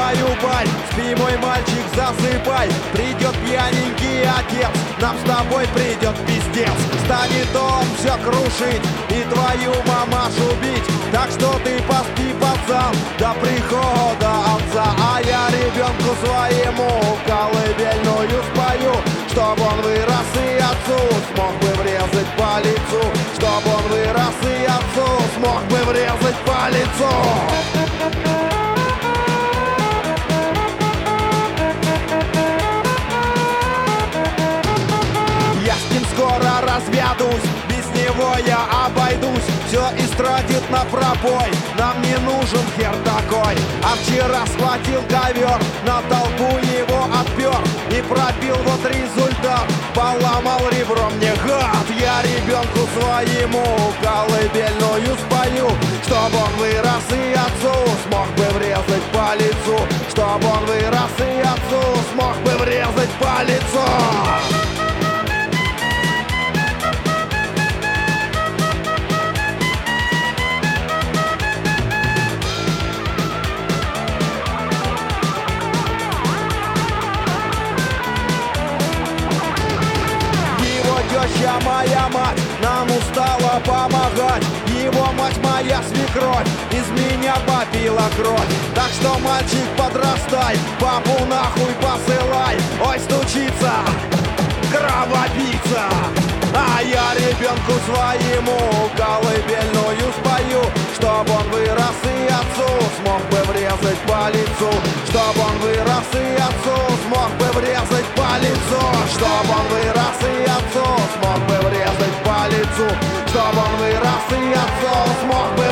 баю-бай, спи, мой мальчик, засыпай. Придет пьяненький отец, нам с тобой придет пиздец. Станет он все крушить и твою мамашу бить. Так что ты поспи, пацан, до прихода отца. А я ребенку своему колыбельную спою, чтоб он вырос и отцу смог бы врезать по лицу. Чтоб он вырос и отцу смог бы врезать по лицу. Я с ним скоро разведусь, без него я обойдусь. Все истратит на пробой, нам не нужен хер такой. А вчера схватил ковер, на толпу его отпер и пробил, вот результат, поломал ребро мне гад. Я ребенку своему колыбельную спою, чтоб он вырос и отцу смог бы врезать по лицу. Чтоб он вырос и отцу смог бы врезать по лицу. Теща моя мать нам устала помогать. Его мать моя свекровь из меня попила кровь. Так что, мальчик, подрастай, папу нахуй посылай. Ой, стучится кровопийца. А я ребенку своему колыбельную спою, чтоб он вырос и отцу смог бы врезать по лицу. Чтоб он вырос и отцу смог бы врезать по лицу. Чтоб он вырос и отцу смог бы врезать по лицу. Чтоб он вырос и отцу смог бы